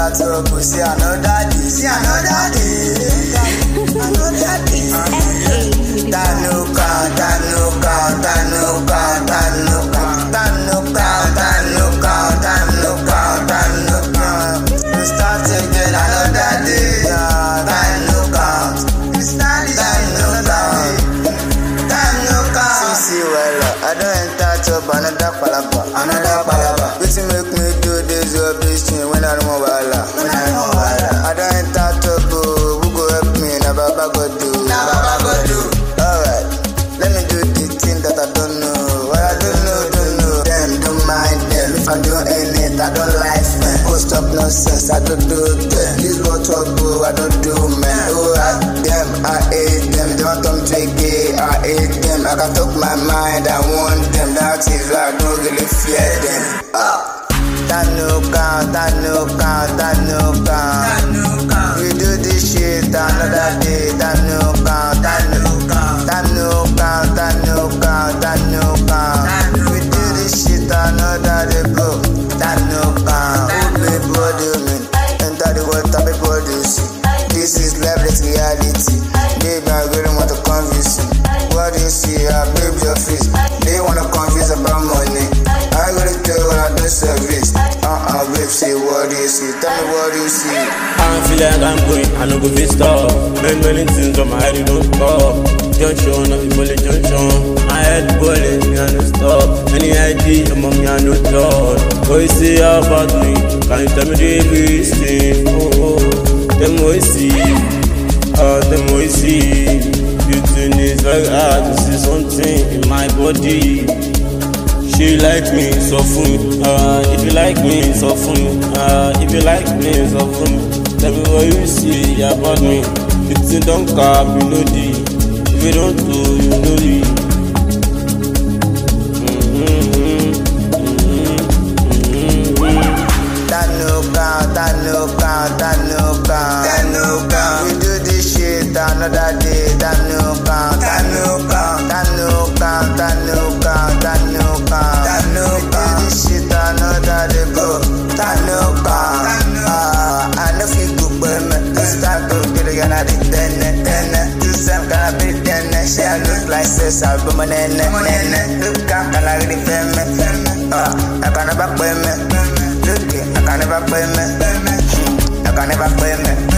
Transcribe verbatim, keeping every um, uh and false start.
enter trouble, see another day, see another day, another day. That no count, that no count, that no count, that no count, that no count, that no count, that no count, that no count. We start again another day, that no count. We start that no count, that no count. See, see, well, I don't enter trouble, another palapa, another palapa. Wetin make me do this or this thing when I don't want wahala, when I don't want wahala. I don't enter trouble, who go help me? Na Baba go do, na Baba go do. Alright, let me do the thing that I don't know. What I don't know, don't know. Them don't mind them. If I do any it, I don't like them. Post up nonsense, I don't do them. This what trouble, I don't do man. Oh, I them, I hate them. They want them to gay, I hate them. I can talk my mind, I want them. That is why I don't really fear them. Ah. That no count, that no count, that no count. We do this shit another day. That no count, that no count, that no count, that no count, that no count. We do this shit another day, bro. That no count. People do me, enter the water, people do see. This is life, that's reality. Baby, I really want to convince you. What do you see? I babe your face. They wanna confuse about money. I gotta tell you when I do service. Uh-uh, babe, say what do you see? Tell me what do you see? I feel like I'm going, I know go fit stop. Many, many things on my head, you don't stop. Junction, no people in junction. My head bullet, me I no stop. Any idea, mommy, I no talk. What you say about me? Can you tell me the everything? Oh, oh, them what you see. Oh, them what you see. Beauty is very hard to see something in my body. She like me, so fun. Uh, if you like me, so fun. Uh, if you like me, so fun. Tell me what you see about me. If you don't cap, you know the. If you don't do, you know the. Mm-hmm, mm-hmm, mm-hmm. That no count, that no count, that no count, that no count. We do this shit another day. That no count, that no count, that no count, that no count, that no count. That no count. We do this shit another day, bro. That no count. Ah, I know if you go burn me, start to get again at it. Then, then, do some kind of big then. She look like sis, I'll be my nene, nene. Look, I can I really feel me. Ah, I can't never play me. Look, I can never play me. I can never play me.